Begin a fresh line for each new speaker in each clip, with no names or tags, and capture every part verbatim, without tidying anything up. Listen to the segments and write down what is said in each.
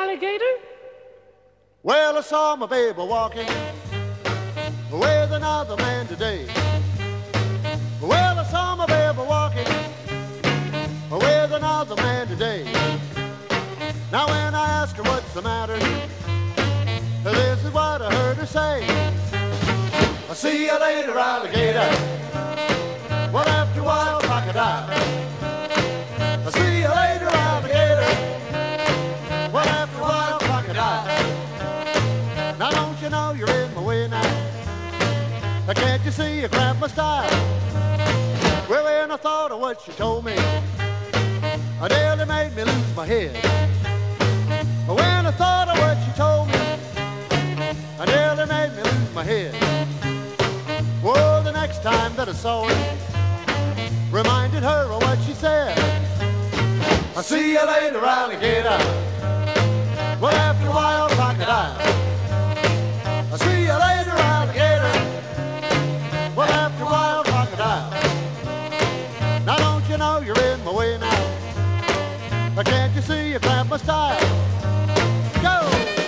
alligator?
Well, I saw my baby walking with another man today. Well, I saw my baby walking with another man today. Now when I asked her what's the matter, this is what I heard her say. I'll see you later, alligator. Well, after a while, crocodile. I'll see you later, alligator. Well, after a while, crocodile. Now don't you know you're in my way now? Can't you see you grab my style? Well, when I thought of what she told me, I nearly made me lose my head. When I thought of what she told me, I nearly made me lose my head. Well, the next time that I saw her, reminded her of what she said. I'll see you later, alligator. Well, after a while, crocodile. I'll see you later, alligator. Well, after a while, crocodile. Now don't you know you're in my way now? Or can't you see you grab my style? Go!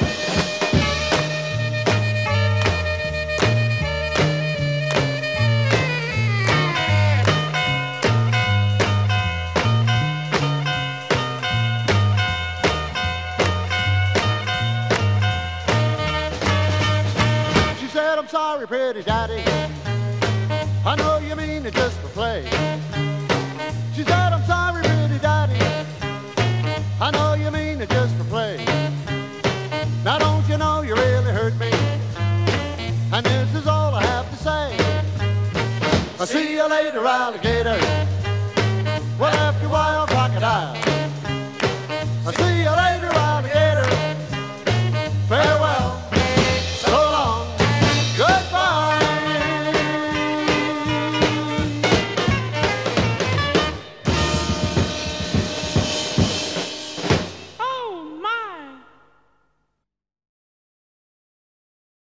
She said, I'm sorry, pretty daddy. I know you mean it just for play. She said, I'm sorry, pretty daddy. I know you mean it just for play. Now don't you know you really hurt me? And this is all I have to say. I'll see you later, alligator. Well, after a while, crocodile. I'll see you later,